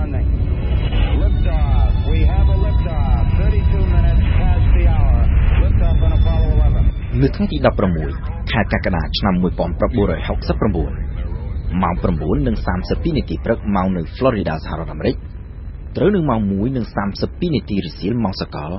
landing. Liftoff. We have a liftoff. 32 minutes past the hour. Liftoff on Apollo 11. នៅថ្ងៃទី16 ខែកក្កដាឆ្នាំ1969 ម៉ោង 9:32 នាទីព្រឹកម៉ោងនៅ Florida សហរដ្ឋអាមេរិកត្រូវនឹងម៉ោង 1:32 នាទីរសៀលម៉ោងសកល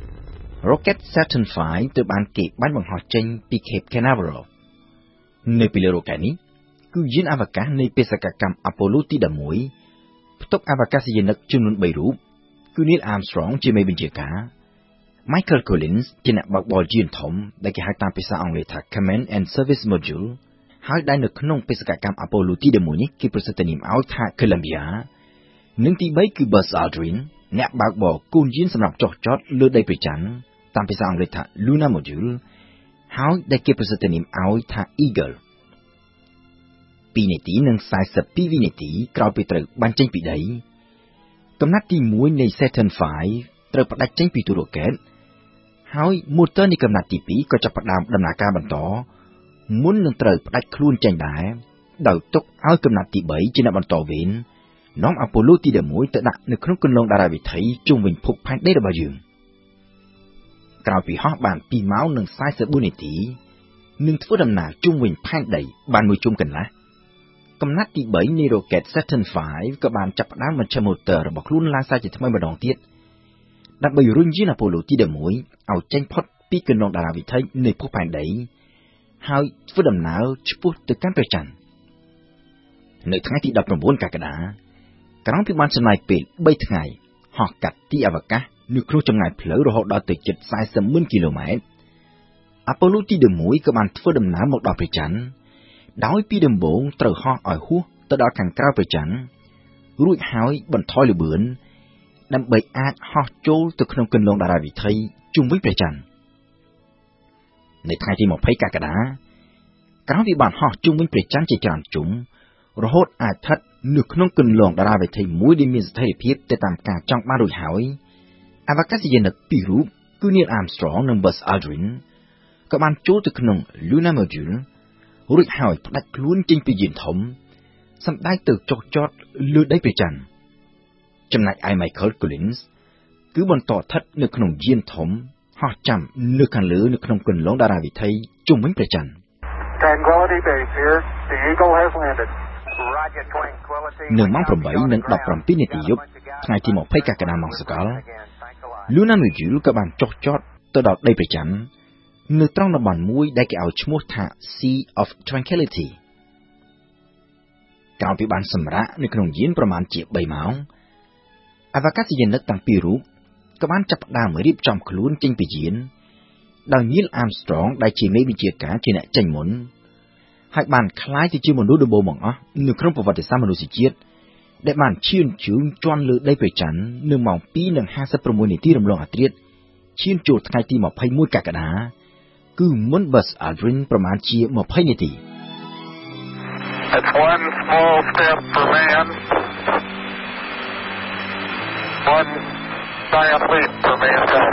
Rocket Saturn V ត្រូវបានគេបាញ់បង្ហោះចេញពី Cape Canaveral នៅពីលើ Rocket នេះគឺយានអវកាសនៃបេសកកម្ម Apollo ទី11ផ្ទុកអវកាសយានិកចំនួន 3 រូបគឺ Neil Armstrong ជាមេបញ្ជាការ Michael Collins ជាអ្នកបើកបរយានធំដែលគេហៅតាមភាសាអង់គ្លេសថា Command and Service Module ហើយដែលនៅក្នុងបេសកកម្ម Apollo ទី11នេះគេប្រសិទ្ធនាមឲ្យថា Columbia និងទី3គឺ Buzz Aldrin អ្នកបើកបរគោនយានសម្រាប់ចុះចតលើដីព្រះច័ន្ទតាមភាសាអង់គ្លេសថា Lunar Module ហើយដែលគេប្រសិទ្ធនាមឲ្យថា Eagle 2 នាទីនិង 42 វិនាទីក្រោយពីត្រូវបាញ់ចេញពីដីកំណាត់ទី1នៃ Saturn V ត្រូវផ្ដាច់ចេញពីទូរ៉ូកែតហើយម៉ូទ័រនៃកំណាត់ទី2ក៏ចាប់ផ្ដើមដំណើរការបន្តមុននឹងត្រូវផ្ដាច់ខ្លួនចេញដែរដោយទុកឲ្យកំណាត់ទី3ជាអ្នកបន្តវេននាំអាប៉ូឡូទី11ទៅដាក់នៅក្នុងគន្លងតារាវិថីជុំវិញភពផែនដីរបស់យើងក្រោយពីហោះបាន2ម៉ោងនិង44នាទីនឹងធ្វើដំណើរជុំវិញផែនដីបានមួយជុំកន្លះកំណាត់ទី3នៃ Rocket Saturn V ក៏បានចាប់ផ្ដើមបញ្ឈិមម៉ូទ័ររបស់ខ្លួនឡើងសារជាថ្មីម្ដងទៀតដើម្បីរុញយានអាប៉ូឡូទី11ឲ្យចេញផុតពីគន្លងតារាវិថីនៃភពផែនដីហើយធ្វើដំណើរឆ្ពោះទៅកាន់ព្រះច័ន្ទនៅថ្ងៃទី19កក្កដាក្រោយពីបានចំណាយពេល3ថ្ងៃហោះកាត់ទីអវកាសនៅក្នុងចម្ងាយផ្លូវរហូតដល់ទៅជិត 40,000 គីឡូម៉ែត្រអាប៉ូឡូទី11ក៏បានធ្វើដំណើរមកដល់ព្រះច័ន្ទដោយពីដំបូងត្រូវហោះឲ្យហួសទៅដល់ខាងក្រៅព្រះច័ន្ទរួចហើយបន្ថយល្បឿនដើម្បីអាចហោះចូលទៅក្នុងគន្លងតារាវិថីជុំវិញព្រះច័ន្ទនៅថ្ងៃទី20កក្កដាក្រោយពីបានហោះជុំវិញព្រះច័ន្ទជាច្រើនជុំរហូតអាចស្ថិតនៅក្នុងគន្លងតារាវិថីមួយដែលមានស្ថិរភាពទៅតាមការចង់បានរួចហើយអវកាសយានិក2រូបគឺ Neil Armstrong និង Buzz Aldrin ក៏បានចូលទៅក្នុង Lunar Module រួចហើយផ្ដាច់ខ្លួនចេញពីយានធំសម្ដៅទៅចុះចតលើដីព្រះច័ន្ទចំណែកឯ Michael Collins គឺបន្តស្ថិតនៅក្នុងយានធំហោះចាំនៅខាងលើនៅក្នុងគន្លងតារាវិថីជុំវិញព្រះច័ន្ទ Tranquility Base here. The Eagle has landed. Roger, Tranquility. នៅម៉ោង 8:17 នាទីយប់ថ្ងៃទី20កក្កដាម៉ោងសកល Lunar Module ក៏បានចុះចតទៅដល់ដីព្រះច័ន្ទនៅត្រង់តំបន់មួយដែលគេឲ្យឈ្មោះថា Sea of Tranquility ក្រោយពីបានសម្រាកនៅក្នុងយានប្រមាណជា3ម៉ោងអវកាសយានិកទាំងពីររូបក៏បានចាប់ផ្ដើមរៀបចំខ្លួនចេញពីយានដោយ Neil Armstrong ដែលជាមេបញ្ជាការជាអ្នកចេញមុនហើយបានក្លាយទៅជាមនុស្សដំបូងបង្អស់នៅក្នុងប្រវត្តិសាស្ត្រមនុស្សជាតិដែលបានឈានជើងជាន់លើដីព្រះច័ន្ទនៅម៉ោង 2:56 នាទីរំលងអាធ្រាត្រឈានចូលថ្ងៃទី21កក្កដាគឺមុន Buzz Aldrin ប្រមាណជា20នាទី It's one small step for man, one giant leap for mankind.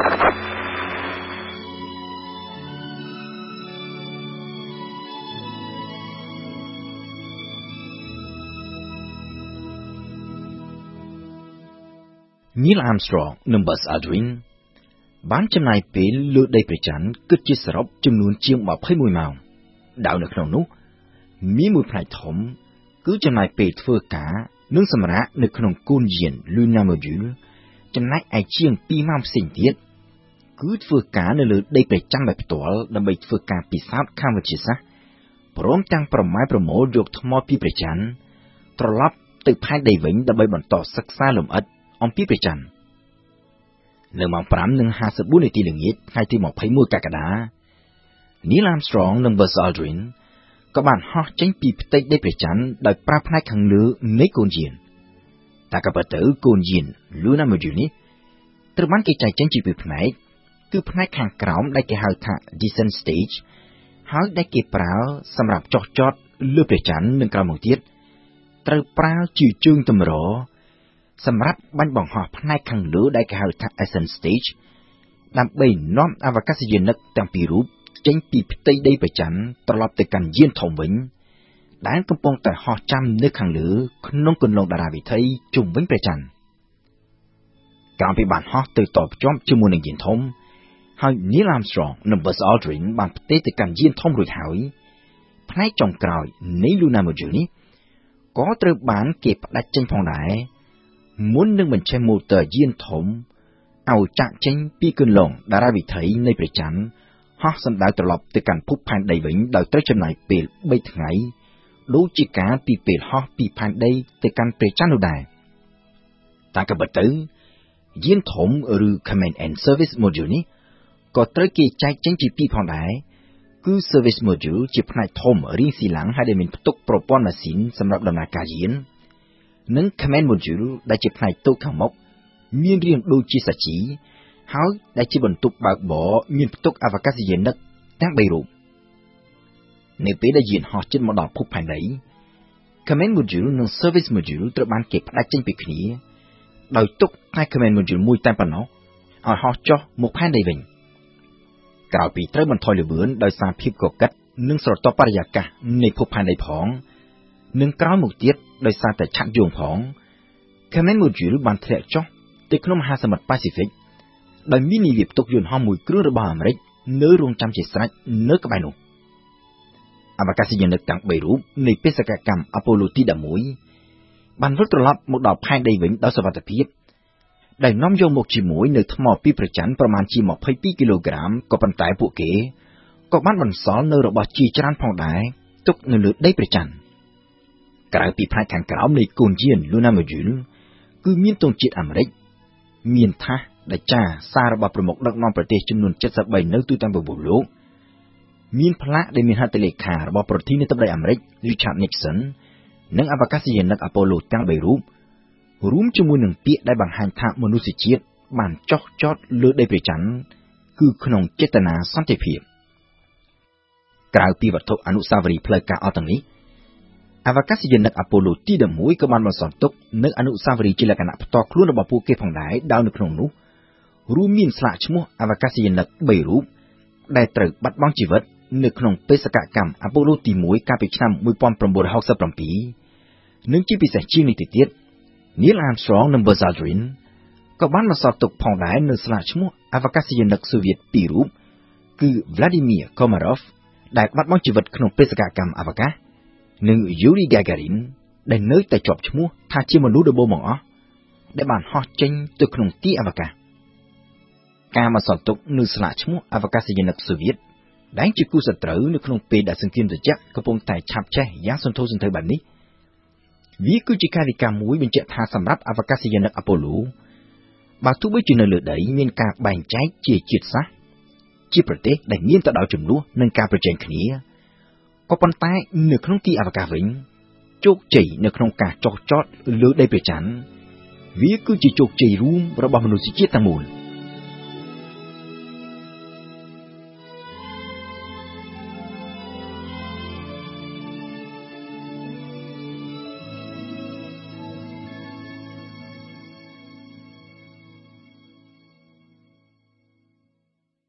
Neil Armstrong និង Buzz Aldrin បានចំណាយពេលលើដីព្រះច័ន្ទគិតជាសរុបចំនួនជាង21ម៉ោងដោយនៅក្នុងនោះមានមួយផ្នែកធំគឺចំណាយពេលធ្វើការនិងសម្រាកនៅក្នុងគោលយាន Lunar Module ចំណែកឯជាង2ម៉ោងផ្សេងទៀតគឺធ្វើការនៅលើដីព្រះច័ន្ទដោយផ្ទាល់ដើម្បីធ្វើការពិសោធន៍ខាងវិទ្យាសាស្ត្រព្រមទាំងប្រម៉ែប្រមូលយកថ្មពីព្រះច័ន្ទត្រឡប់ទៅផែនដីវិញដើម្បីបន្តសិក្សាលម្អិតអំពីព្រះច័ន្ទនៅម៉ោង 5:54 នាទីល្ងាចថ្ងៃទី21កក្កដា Neil Armstrong និង Buzz Aldrin ក៏បានហោះចេញពីផ្ទៃដីព្រះច័ន្ទដោយប្រើផ្នែកខាងលើនៃកូនយានតែក៏ពិតទៅកូនយាន Lunar Module នេះត្រូវបានគេចែកចេញជាពីរផ្នែកគឺផ្នែកខាងក្រោមដែលគេហៅថា Descent Stage ហើយដែលគេប្រើសម្រាប់ចុះចតលើព្រះច័ន្ទនិងក្រោយមកទៀតត្រូវប្រើជាជើងទម្រសម្រាប់បាញ់បង្ហោះផ្នែកខាងលើដែលគេហៅថា Ascent Stage ដើម្បីនាំអវកាសយានិកទាំងពីររូបចេញពីផ្ទៃដីព្រះច័ន្ទត្រឡប់ទៅកាន់យានធំវិញដែលកំពុងតែហោះចាំនៅខាងលើក្នុងគន្លងតារាវិថីជុំវិញព្រះច័ន្ទក្រោយពីបានហោះទៅតបជាប់ជាមួយនឹងយានធំហើយ Neil Armstrong និង Buzz Aldrin បានផ្ទេរទៅកាន់យានធំរួចហើយផ្នែកចុងក្រោយនៃ Lunar Module នេះក៏ត្រូវបានគេផ្ដាច់ចេញផងដែរមុននឹងបញ្ចេញម៉ូទ័រយានធំឲ្យចាក់ចេញពីគន្លងតារាវិថីនៃព្រះច័ន្ទហោះសំដៅត្រឡប់ទៅកាន់ភពផែនដីវិញដោយត្រូវចំណាយពេល3ថ្ងៃដូចជាការពីពេលហោះពីផែនដីទៅកាន់ព្រះច័ន្ទនោះដែរតែក៏បើទៅយានធំឬ Command and Service Module នេះក៏ត្រូវគេចែកចេញជាពីរផងដែរគឺ Service Module ជាផ្នែកធំរាងស៊ីឡាំងហើយដែលមានផ្ទុកប្រព័ន្ធម៉ាស៊ីនសម្រាប់ដំណើរការយាននិង Command Module ដែលជាផ្នែកតូចខាងមុខមានរាងដូចជាសាជីហើយដែលជាបន្ទប់បើកបរមានផ្ទុកអវកាសយានិកទាំង3រូបនៅពេលដែលយានហោះជិតមកដល់ភពផែនដី Command Module និង Service Module ត្រូវបានគេផ្ដាច់ចេញពីគ្នាដោយទុកតែ Command Module មួយតែប៉ុណ្ណោះឲ្យហោះចុះមកផែនដីវិញក្រោយពីត្រូវបន្ថយល្បឿនដោយសារភាពកកិតនិងស្រទាប់បរិយាកាសនៃភពផែនដីផងនិងក្រោយមកទៀតដោយសារតែឆាក់យងផង Command Module បានធ្លាក់ចុះទៅក្នុងមហាសមុទ្រប៉ាស៊ីហ្វិកដោយមាននាវាផ្ទុកយន្តហោះមួយគ្រឿងរបស់អាមេរិកនៅរងចាំជាស្រេចនៅក្បែរនោះអវកាសយានិកទាំង3រូបនៃបេសកកម្មអប៉ូឡូទី11បានវិលត្រឡប់មកដល់ផែនដីវិញដោយសុវត្ថិភាពដែលនាំយកមកជាមួយនៅថ្មពីព្រះច័ន្ទប្រមាណជា22គីឡូក្រាមក៏ប៉ុន្តែពួកគេក៏បានបន្សល់នៅរបស់ជាច្រើនផងដែរទុកនៅលើដីព្រះច័ន្ទក្រៅពីផ្នែកខាងក្រោមនៃកូនយាន Lunar Module គឺមានទង់ជាតិអាមេរិកមានថាសដែលចារសាររបស់ប្រមុខដឹកនាំប្រទេសចំនួន73នៅទូទាំងពិភពលោកមានផ្លាកដែលមានហត្ថលេខារបស់ប្រធានាធិបតីអាមេរិក Richard Nixon និងអវកាសយានិក Apollo ទាំង3រូបរួមជាមួយនឹងពាក្យដែលបង្ហាញថាមនុស្សជាតិបានចុះចតលើដីព្រះច័ន្ទគឺក្នុងចេតនាសន្តិភាពក្រៅពីវត្ថុអនុស្សាវរីយ៍ផ្លូវការអស់ទាំងនេះអវកាសយានិក Apollo ទី11ក៏បានបន្សល់ទុកនៅអនុស្សាវរីយ៍ជាលក្ខណៈផ្ទាល់ខ្លួនរបស់ពួកគេផងដែរដោយនៅក្នុងនោះរួមមានស្លាកឈ្មោះអវកាសយានិក3រូបដែលត្រូវបាត់បង់ជីវិតនៅក្នុងបេសកកម្ម Apollo ទី1កាលពីឆ្នាំ1967និងជាពិសេសជាងនេះទៅទៀតNeil Armstrong និង Buzz Aldrin ក៏បានបន្សល់ទុកផងដែរនៅស្លាកឈ្មោះអវកាសយានិកសូវៀត2រូបគឺ Vladimir Komarov ដែលបាត់បង់ជីវិតក្នុងបេសកកម្មអវកាសនិង Yuri Gagarin ដែលនៅតែជាប់ឈ្មោះថាជាមនុស្សដំបូងបង្អស់ដែលបានហោះចេញទៅក្នុងទីអវកាសការបន្សល់ទុកនៅស្លាកឈ្មោះអវកាសយានិកសូវៀតដែលជាគូសត្រូវនៅក្នុងពេលដែលសង្គ្រាមត្រជាក់កំពុងតែឆាបឆេះយ៉ាងសន្ធោសន្ធៅបែបនេះវាគឺជាកាយវិការមួយបញ្ជាក់ថាសម្រាប់អវកាសយានិក Apollo បើទោះបីជានៅលើដីមានការបែងចែកជាជាតិសាសន៍ជាប្រទេសដែលមានទៅដល់ចំនួននិងការប្រជែងគ្នាក៏ប៉ុន្តែនៅក្នុងទីអវកាសវិញជោគជ័យនៅក្នុងការចុះចតលើដីព្រះច័ន្ទវាគឺជាជោគជ័យរួមរបស់មនុស្សជាតិទាំងមូល